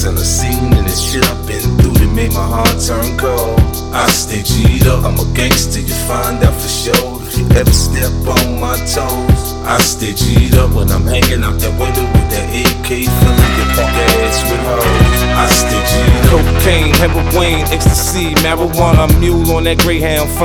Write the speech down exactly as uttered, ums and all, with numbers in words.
things and the scene and the shit I've been through that made my heart turn cold. I stay G'd up, I'm a gangster, you find out for sure if you ever step on my toes. I stay G'd up when I'm hanging out that window with that A K filling your punk ass with hoes. I stay G'd up. Cocaine, heroin, ecstasy, marijuana, mule on that Greyhound.